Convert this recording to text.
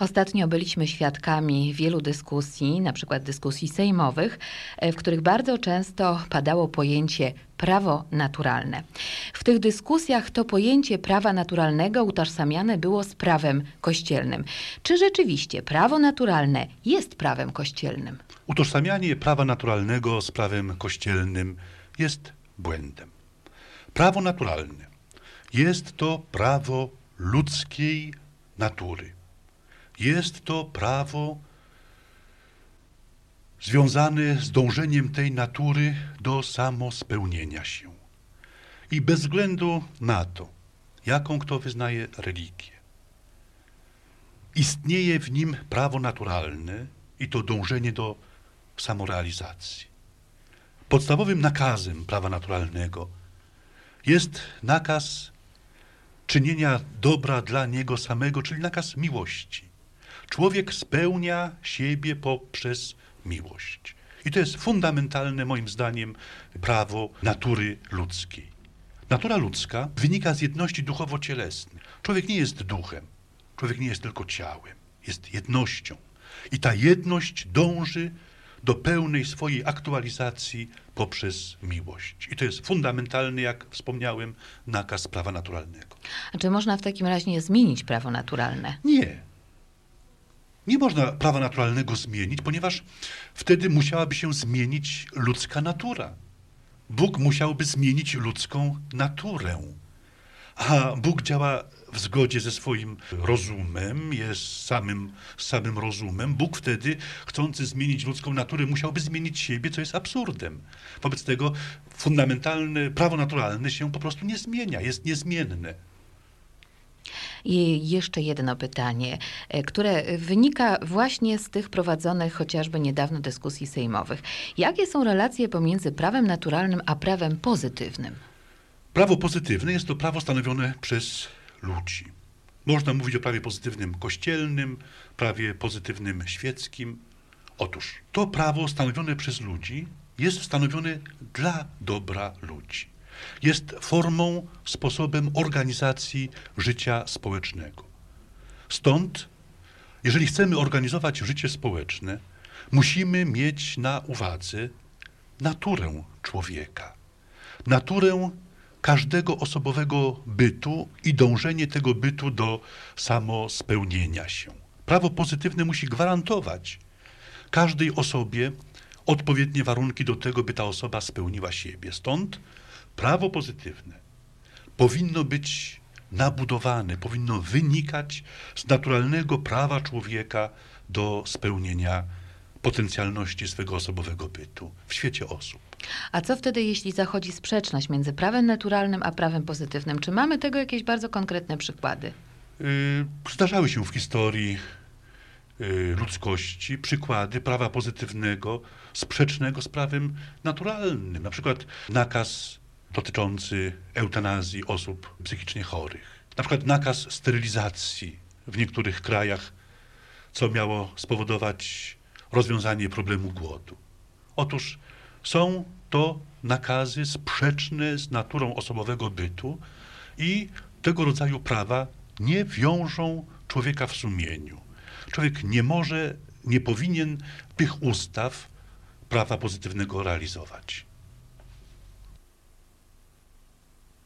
Ostatnio byliśmy świadkami wielu dyskusji, na przykład dyskusji sejmowych, w których bardzo często padało pojęcie prawo naturalne. W tych dyskusjach to pojęcie prawa naturalnego utożsamiane było z prawem kościelnym. Czy rzeczywiście prawo naturalne jest prawem kościelnym? Utożsamianie prawa naturalnego z prawem kościelnym jest błędem. Prawo naturalne jest to prawo ludzkiej natury. Jest to prawo związane z dążeniem tej natury do samospełnienia się. I bez względu na to, jaką kto wyznaje religię, istnieje w nim prawo naturalne i to dążenie do samorealizacji. Podstawowym nakazem prawa naturalnego jest nakaz czynienia dobra dla niego samego, czyli nakaz miłości. Człowiek spełnia siebie poprzez miłość. I to jest fundamentalne, moim zdaniem, prawo natury ludzkiej. Natura ludzka wynika z jedności duchowo-cielesnej. Człowiek nie jest duchem, człowiek nie jest tylko ciałem, jest jednością. I ta jedność dąży do pełnej swojej aktualizacji poprzez miłość. I to jest fundamentalny, jak wspomniałem, nakaz prawa naturalnego. A czy można w takim razie zmienić prawo naturalne? Nie. Nie można prawa naturalnego zmienić, ponieważ wtedy musiałaby się zmienić ludzka natura. Bóg musiałby zmienić ludzką naturę. A Bóg działa w zgodzie ze swoim rozumem, jest samym rozumem. Bóg wtedy, chcący zmienić ludzką naturę, musiałby zmienić siebie, co jest absurdem. Wobec tego fundamentalne prawo naturalne się po prostu nie zmienia, jest niezmienne. I jeszcze jedno pytanie, które wynika właśnie z tych prowadzonych chociażby niedawno dyskusji sejmowych. Jakie są relacje pomiędzy prawem naturalnym a prawem pozytywnym? Prawo pozytywne jest to prawo stanowione przez ludzi. Można mówić o prawie pozytywnym kościelnym, prawie pozytywnym świeckim. Otóż to prawo stanowione przez ludzi jest stanowione dla dobra ludzi. Jest formą, sposobem organizacji życia społecznego. Stąd, jeżeli chcemy organizować życie społeczne, musimy mieć na uwadze naturę człowieka, naturę każdego osobowego bytu i dążenie tego bytu do samospełnienia się. Prawo pozytywne musi gwarantować każdej osobie odpowiednie warunki do tego, by ta osoba spełniła siebie. Stąd prawo pozytywne powinno być nabudowane, powinno wynikać z naturalnego prawa człowieka do spełnienia potencjalności swego osobowego bytu w świecie osób. A co wtedy, jeśli zachodzi sprzeczność między prawem naturalnym a prawem pozytywnym? Czy mamy tego jakieś bardzo konkretne przykłady? Zdarzały się w historii ludzkości przykłady prawa pozytywnego sprzecznego z prawem naturalnym. Na przykład nakaz dotyczący eutanazji osób psychicznie chorych. Na przykład nakaz sterylizacji w niektórych krajach, co miało spowodować rozwiązanie problemu głodu. Otóż są to nakazy sprzeczne z naturą osobowego bytu i tego rodzaju prawa nie wiążą człowieka w sumieniu. Człowiek nie powinien tych ustaw prawa pozytywnego realizować.